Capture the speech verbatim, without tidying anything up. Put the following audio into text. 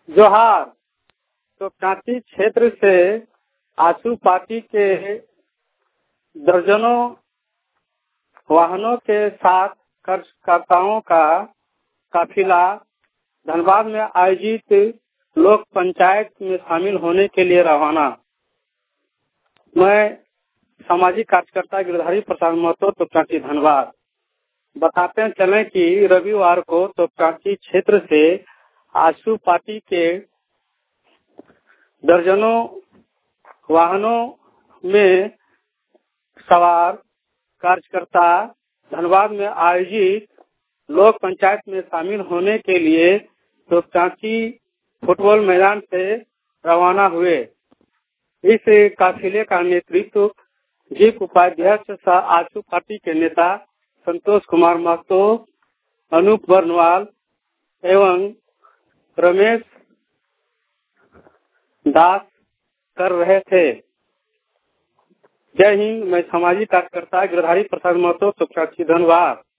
जोहार। तो कांची क्षेत्र से आसू पार्टी के दर्जनों वाहनों के साथ कार्यकर्ताओं का काफिला धनबाद में आयोजित लोक पंचायत में शामिल होने के लिए रवाना। मैं सामाजिक कार्यकर्ता गिरधारी प्रसाद महतो तोपकांची धनबाद। बताते चलें कि रविवार को तोपकांची क्षेत्र से आसू पार्टी के दर्जनों वाहनों में सवार कार्यकर्ता धनबाद में आयोजित लोक पंचायत में शामिल होने के लिए तोपकांची फुटबॉल मैदान से रवाना हुए। इस काफिले का नेतृत्व जीप उपाध्यक्ष सह आसू पार्टी के नेता संतोष कुमार महतो, अनूप बर्नवाल एवं रमेश दास कर रहे थे। जय हिंद। मैं सामाजिक कार्यकर्ता गिरधारी प्रसाद महतो तोपकांची धनबाद।